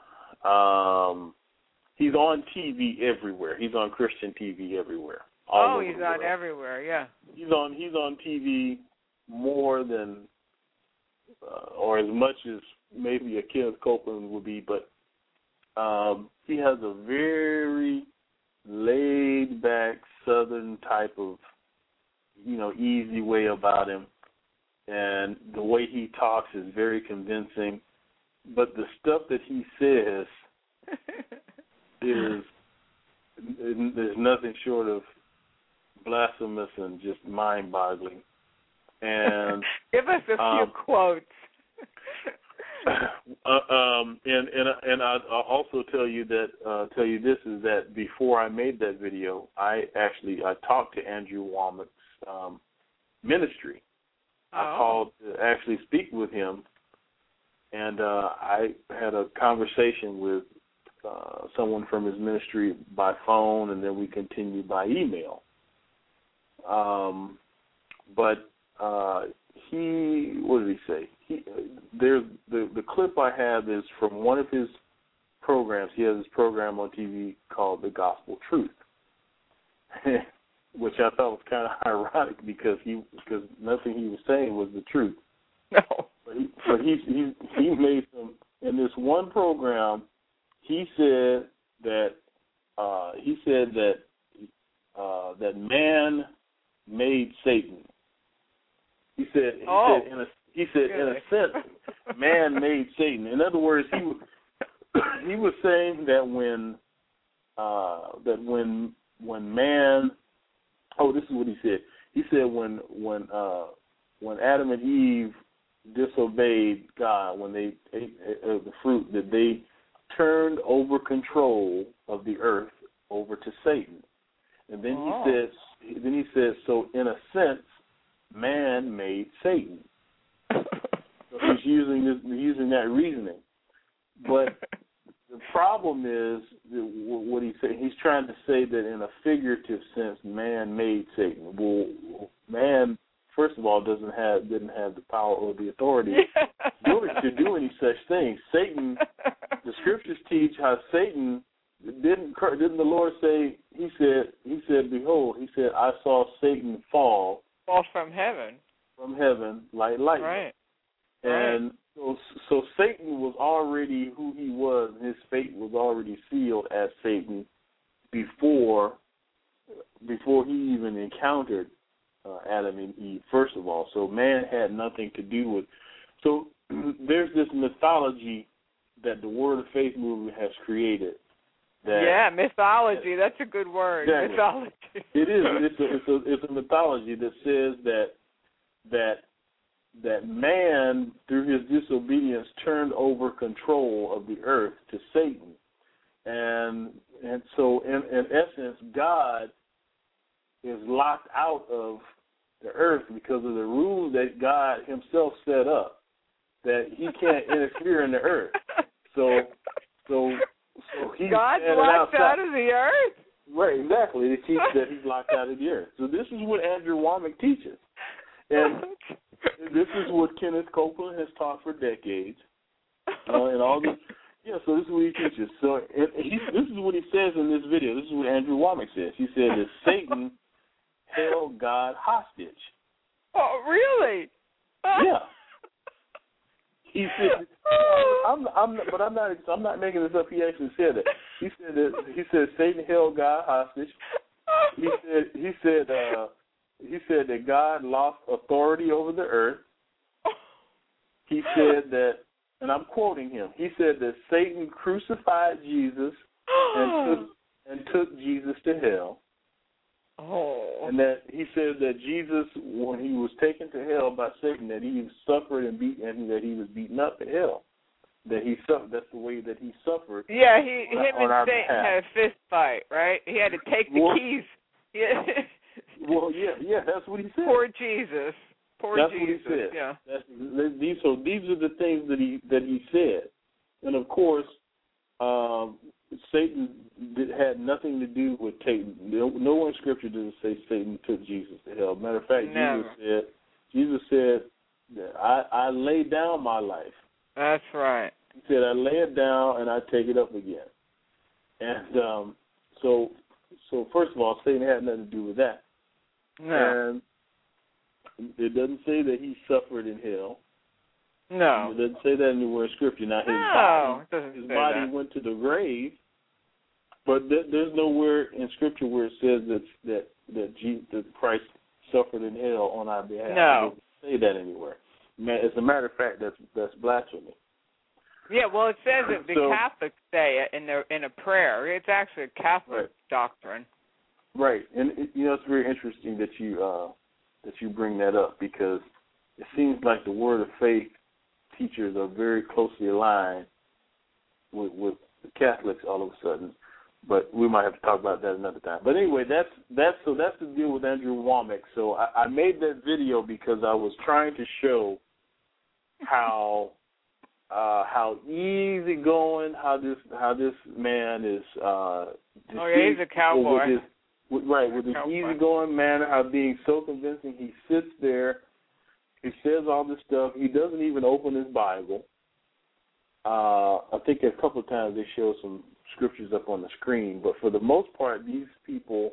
he's on TV everywhere. He's on Christian TV everywhere. He's on everywhere, yeah. He's on TV more than or as much as maybe a Kenneth Copeland would be, but he has a very laid-back Southern type of, easy way about him, and the way he talks is very convincing. But the stuff that he says there's nothing short of blasphemous and just mind-boggling. And give us a few quotes. And I'll also tell you this is that before I made that video, I talked to Andrew Womack's ministry. I called to actually speak with him, and I had a conversation with someone from his ministry by phone, and then we continued by email. But what did he say? There's the clip I have is from one of his programs. He has this program on TV called The Gospel Truth, which I thought was kind of ironic because nothing he was saying was the truth. No. But he made some in this one program. He said that that man made Satan. He said in a sense, man made Satan. In other words, he was saying that when man, this is what he said. He said when Adam and Eve disobeyed God, when they ate the fruit, that they turned over control of the earth over to Satan. And then he said, so in a sense, man made Satan. So he's using that reasoning. But the problem is what he's saying. He's trying to say that in a figurative sense, man made Satan. Well, man, first of all, didn't have the power or the authority to do any such thing. Satan, the scriptures teach how Satan didn't the Lord say? He said, behold, he said, I saw Satan fall from heaven like lightning. Right. And so Satan was already who he was. His fate was already sealed as Satan before he even encountered Adam and Eve, first of all. So man had nothing to do with. So there's this mythology that the Word of Faith movement has created. Mythology. That's a good word. Exactly. Mythology. It is. It's a mythology that says that man, through his disobedience, turned over control of the earth to Satan, and so in essence, God is locked out of the earth because of the rules that God Himself set up, that He can't interfere in the earth. So He's God's locked out of the earth? Right, exactly. They teach that He's locked out of the earth. So this is what Andrew Womack teaches. And this is what Kenneth Copeland has taught for decades. And all this. Yeah, so this is what he teaches. So this is what he says in this video. This is what Andrew Womack says. He said that Satan held God hostage. Oh, really? Yeah. He said, I'm not making this up. He actually said it. He said Satan held God hostage. He said that God lost authority over the earth. He said that, and I'm quoting him, he said that Satan crucified Jesus and took Jesus to hell. Oh. And that he said that Jesus, when he was taken to hell by Satan, that he suffered and that he was beaten up in hell. That he suffered. That's the way that he suffered. Yeah, him and Satan behalf. had a fist fight, right? He had to take the keys. Yeah. Well, yeah, that's what he said. Poor Jesus. That's Jesus. what he said. Yeah. These are the things that he said, and of course, Satan had nothing to do with taking. Nowhere in Scripture does it say Satan took Jesus to hell. Matter of fact, Jesus said, I lay down my life. That's right. He said, I lay it down and I take it up again. And so first of all, Satan had nothing to do with that. No. And it doesn't say that he suffered in hell. No. It doesn't say that anywhere in Scripture. Now, his body went to the grave, but there's nowhere in Scripture where it says that Christ suffered in hell on our behalf. No. It doesn't say that anywhere. As a matter of fact, that's blasphemy. Yeah, well, it says that the Catholics say it in a prayer. It's actually a Catholic doctrine. Right, and it's very interesting that you bring that up, because it seems like the Word of Faith teachers are very closely aligned with the Catholics all of a sudden. But we might have to talk about that another time. But anyway, that's the deal with Andrew Wommack. So I made that video because I was trying to show how easygoing, how this man is. He's a cowboy. With his easygoing manner, how being so convincing. He sits there, he says all this stuff. He doesn't even open his Bible. I think a couple of times they show some scriptures up on the screen, but for the most part, these people,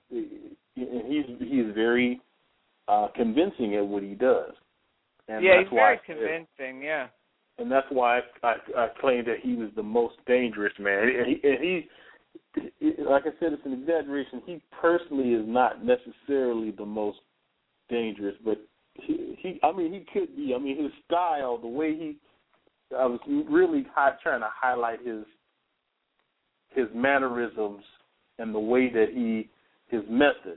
he's very convincing at what he does. And he's very convincing. Yeah, and that's why I claim that he was the most dangerous man. And he, like I said, it's an exaggeration. He personally is not necessarily the most dangerous, but he could be. I mean, his style, the way I was really trying to highlight his mannerisms and the way that his method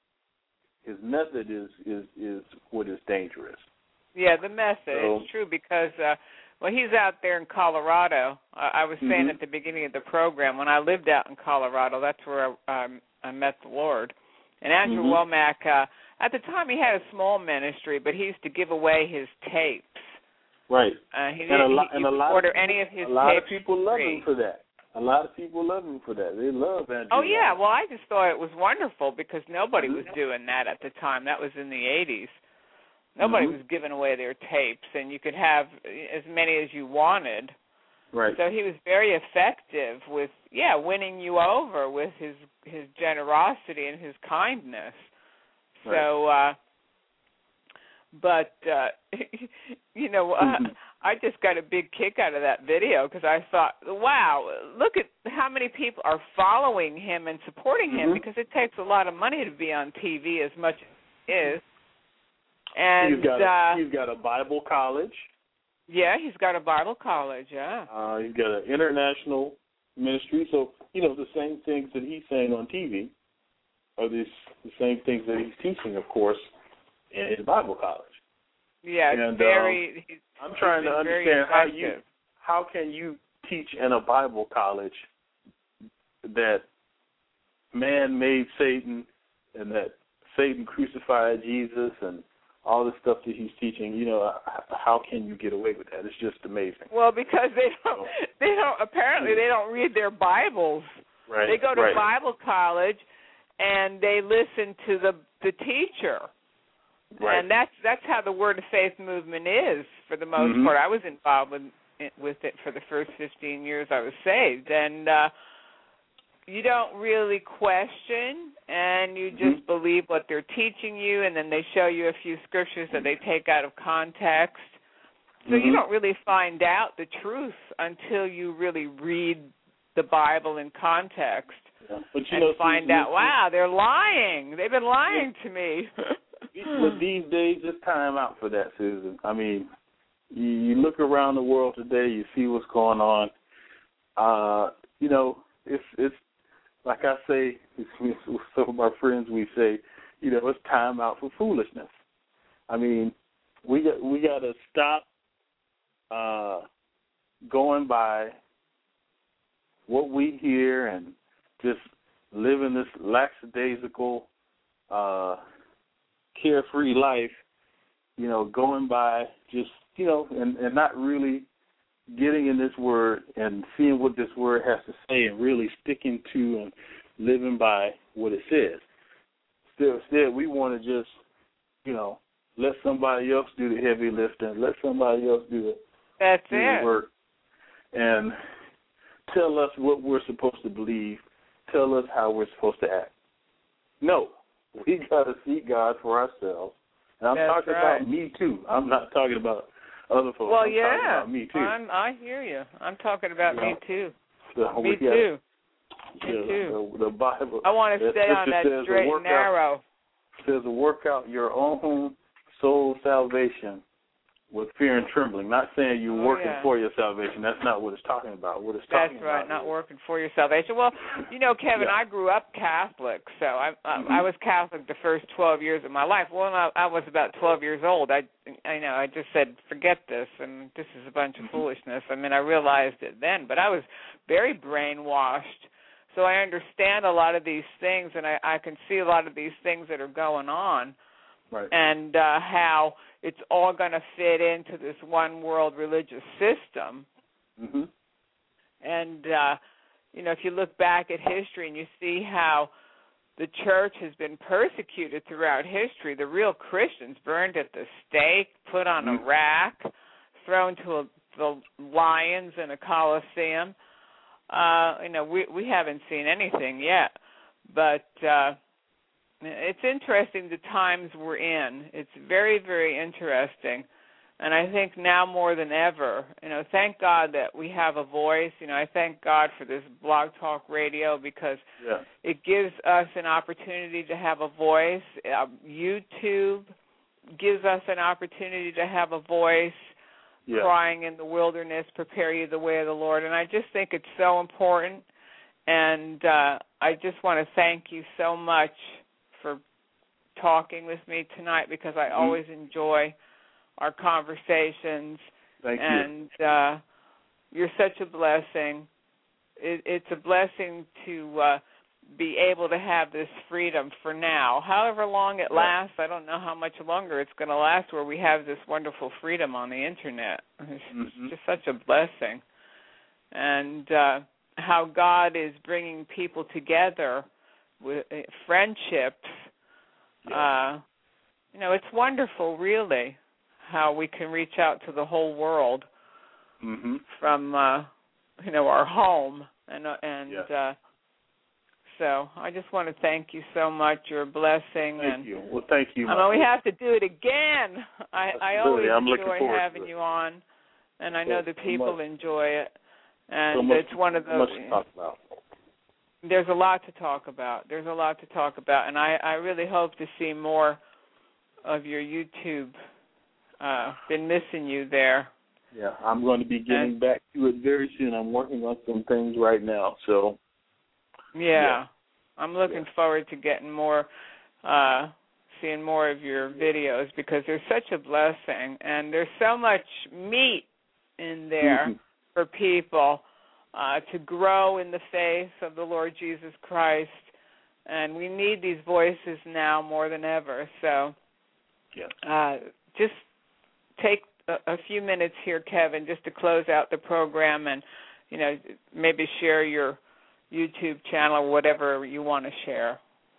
is what is dangerous. Yeah, the method. It's true, because he's out there in Colorado. I was saying at the beginning of the program, when I lived out in Colorado, that's where I met the Lord. And Andrew Wommack, at the time he had a small ministry, but he used to give away his tapes. Right. A lot of people love him for that. A lot of people love him for that. They love Andrew. Oh, yeah. Well, I just thought it was wonderful, because nobody was doing that at the time. That was in the 80s. Nobody was giving away their tapes, and you could have as many as you wanted. Right. So he was very effective with, winning you over with his generosity and his kindness. Right. So, I just got a big kick out of that video, because I thought, wow, look at how many people are following him and supporting him, because it takes a lot of money to be on TV as much as it is. And he's got a Bible college. Yeah, he's got a Bible college, yeah. He's got an international ministry. So, the same things that he's saying on TV are the same things that he's teaching, of course, in his Bible college. Yeah, and, I'm trying to understand how can you teach in a Bible college that man made Satan and that Satan crucified Jesus and all the stuff that he's teaching. How can you get away with that? It's just amazing. Well, because they don't read their Bibles. Right. They go to Bible college and they listen to the teacher. Right. And that's how the Word of Faith movement is, for the most part. I was involved with it for the first 15 years I was saved. And you don't really question, and you just believe what they're teaching you, and then they show you a few scriptures that they take out of context. So you don't really find out the truth until you really read the Bible in context. Yeah. But find out, wow, they're lying. They've been lying to me. But these days, it's time out for that, Susan. I mean, you look around the world today, you see what's going on. You know, it's like I say, with some of my friends, we say, you know, it's time out for foolishness. I mean, we got to stop going by what we hear and just living this lackadaisical, carefree life, you know, going by just, you know, and not really getting in this word and seeing what this word has to say and really sticking to and living by what it says. Instead, we want to just, you know, let somebody else do the heavy lifting, let somebody else do the work, and tell us what we're supposed to believe, tell us how we're supposed to act. No, we got to seek God for ourselves. And I'm talking about me, too. I'm not talking about other folks. Well, I'm talking about me, too. I hear you. I'm talking about me, too. So me, too. The Bible. I want to stay on that straight and narrow. It says to work out your own soul salvation with fear and trembling. Not saying you're working for your salvation. That's not what it's talking about. What it's talking about. That's right, not working for your salvation. Well, you know, Kevin, I grew up Catholic, so I was Catholic the first 12 years of my life. Well, I was about 12 years old. I just said, forget this, and this is a bunch of foolishness. I mean, I realized it then, but I was very brainwashed. So I understand a lot of these things, and I can see a lot of these things that are going on, and how it's all going to fit into this one world religious system. Mm-hmm. And, you know, if you look back at history and you see how the church has been persecuted throughout history, the real Christians burned at the stake, put on a rack, thrown to the lions in a coliseum. You know, we haven't seen anything yet, but it's interesting the times we're in. It's very, very interesting, and I think now more than ever, you know, thank God that we have a voice. You know, I thank God for this Blog Talk Radio because it gives us an opportunity to have a voice. YouTube gives us an opportunity to have a voice. Crying in the wilderness, prepare you the way of the Lord. And I just think it's so important. And I just want to thank you so much for talking with me tonight because I always enjoy our conversations. Thank you. And you're such a blessing. It's a blessing to be able to have this freedom for now. However long it lasts, I don't know how much longer it's going to last where we have this wonderful freedom on the Internet. It's just such a blessing. And how God is bringing people together with friendships. You know, it's wonderful, really, how we can reach out to the whole world from, you know, our home. So I just want to thank you so much. You're a blessing. Thank you. Well, thank you. I mean, we have to do it again. I always enjoy having you on, and I know the people enjoy it. And so much, it's one of those. Much to talk about. There's a lot to talk about. And I really hope to see more of your YouTube. Been missing you there. Yeah, I'm going to be getting back to it very soon. I'm working on some things right now, so. Yeah. I'm looking forward to getting more, seeing more of your videos because they're such a blessing and there's so much meat in there for people to grow in the faith of the Lord Jesus Christ, and we need these voices now more than ever. So just take a few minutes here, Kevin, just to close out the program and, you know, maybe share your YouTube channel or whatever you want to share.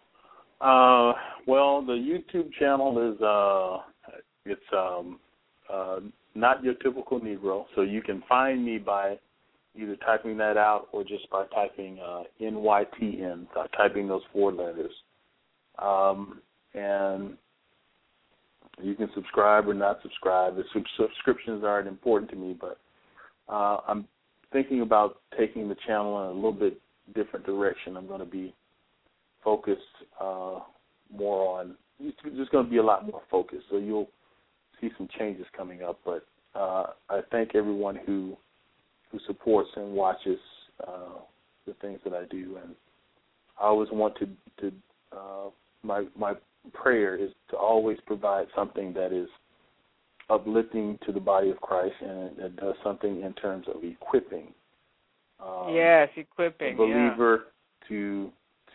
Well, the YouTube channel is Not Your Typical Negro, so you can find me by either typing that out or just by typing NYTN, typing those 4 letters. And you can subscribe or not subscribe. The subscriptions aren't important to me, but I'm thinking about taking the channel in a little bit different direction. I'm going to be focused more on, there's going to be a lot more focus. So you'll see some changes coming up. But I thank everyone who supports and watches the things that I do, and I always want to my prayer is to always provide something that is uplifting to the body of Christ, and that does something in terms of equipping. Yes, equipping the believer to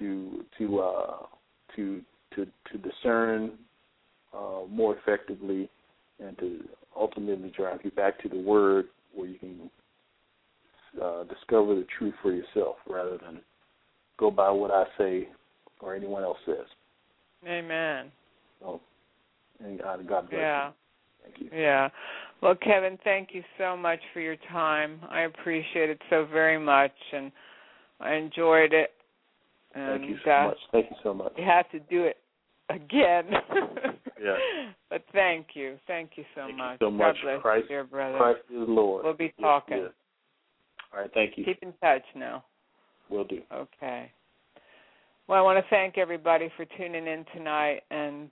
discern more effectively, and to ultimately drive you back to the Word, where you can discover the truth for yourself, rather than go by what I say or anyone else says. Amen. So, and God bless you. Thank you. Yeah. Well, Kevin, thank you so much for your time. I appreciate it so very much, and I enjoyed it. And, thank you so much. Thank you so much. You have to do it again. Yeah. But thank you. Thank you so much. You so much. God bless Christ, you, dear brother. Christ is Lord. We'll be talking. Yes. All right. Thank you. Keep in touch now. Will do. Okay. Well, I want to thank everybody for tuning in tonight, and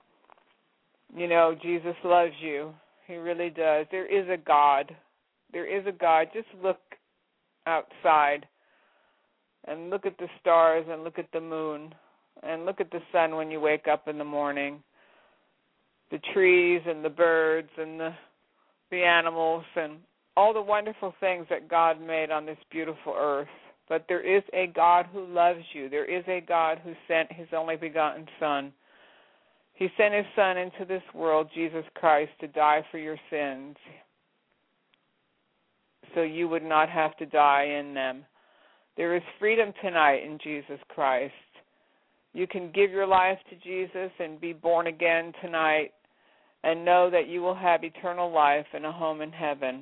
Jesus loves you. He really does. There is a God. There is a God. Just look outside and look at the stars and look at the moon and look at the sun when you wake up in the morning, the trees and the birds and the animals and all the wonderful things that God made on this beautiful earth. But there is a God who loves you. There is a God who sent his only begotten Son. He sent his Son into this world, Jesus Christ, to die for your sins, so you would not have to die in them. There is freedom tonight in Jesus Christ. You can give your life to Jesus and be born again tonight and know that you will have eternal life and a home in heaven.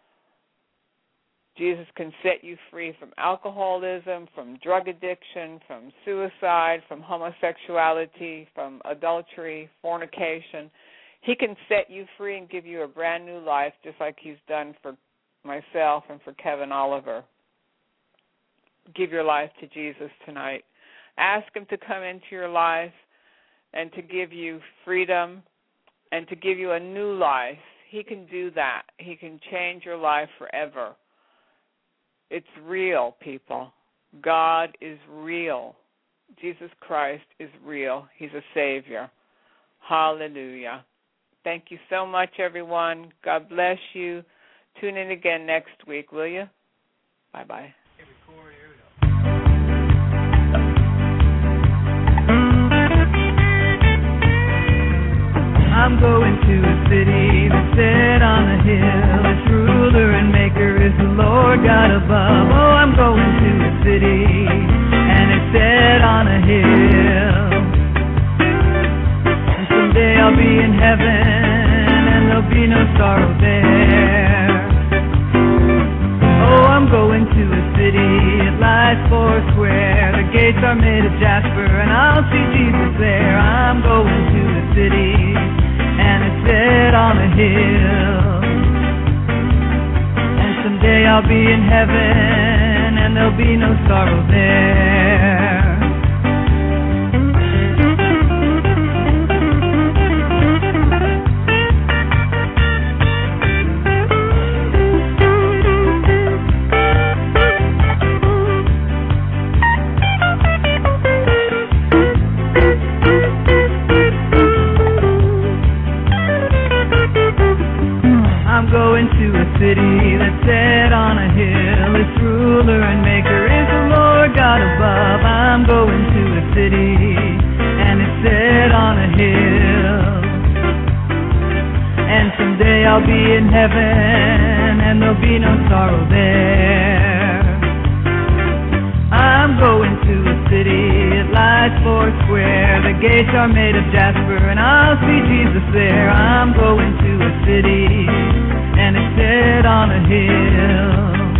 Jesus can set you free from alcoholism, from drug addiction, from suicide, from homosexuality, from adultery, fornication. He can set you free and give you a brand new life, just like he's done for myself and for Kevin Oliver. Give your life to Jesus tonight. Ask him to come into your life and to give you freedom and to give you a new life. He can do that. He can change your life forever. It's real, people. God is real. Jesus Christ is real. He's a Savior. Hallelujah. Thank you so much, everyone. God bless you. Tune in again next week, will you? Bye-bye. I'm going to a city that's set on a hill. Its ruler and maker is the Lord God above. Oh, I'm going to a city, and it's set on a hill. And someday I'll be in heaven, and there'll be no sorrow there. Oh, I'm going to a city, it lies four square. The gates are made of jasper, and I'll see Jesus there. I'm going to a city, and it's set on a hill. And someday I'll be in heaven, and there'll be no sorrow there. I'm going to a city that's set on a hill. Its ruler and maker is the Lord God above. I'm going to a city, and it's set on a hill. And someday I'll be in heaven, and there'll be no sorrow there. I'm going to a city, it lies four square. The gates are made of jasper, and I'll see Jesus there. I'm going to a city, and it's set on a hill.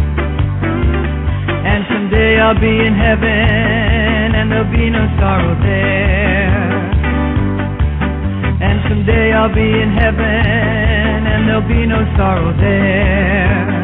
And someday I'll be in heaven, and there'll be no sorrow there. And someday I'll be in heaven, and there'll be no sorrow there.